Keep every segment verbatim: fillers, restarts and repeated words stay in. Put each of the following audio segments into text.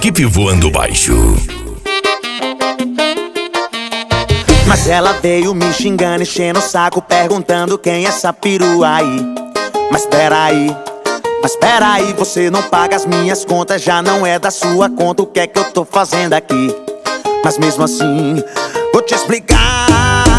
equipe voando baixo. Mas ela veio me xingando, enchendo o saco, perguntando quem é essa perua aí. Mas peraí, mas peraí, você não paga as minhas contas, já não é da sua conta, o que é que eu tô fazendo aqui? Mas mesmo assim, vou te explicar.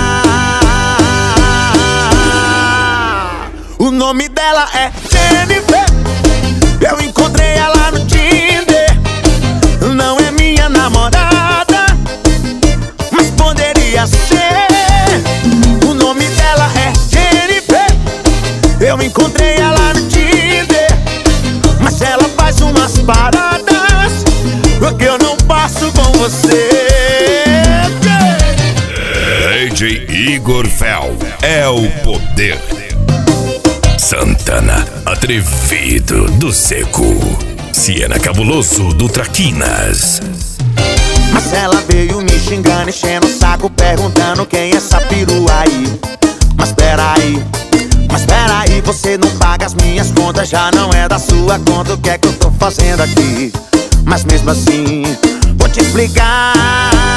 O nome dela é Jennifer, eu encontrei ela no Tinder. Não é minha namorada, mas poderia ser. O nome dela é Jennifer, eu encontrei ela no Tinder. Mas ela faz umas paradas que eu não passo com você. D J Igor Fel é o poder. Santana, atrevido do seco. Siena Cabuloso do Traquinas. Mas ela veio me xingando, enchendo o saco, perguntando quem é essa perua aí. Mas peraí, mas peraí, você não paga as minhas contas, já não é da sua conta, o que é que eu tô fazendo aqui? Mas mesmo assim, vou te explicar.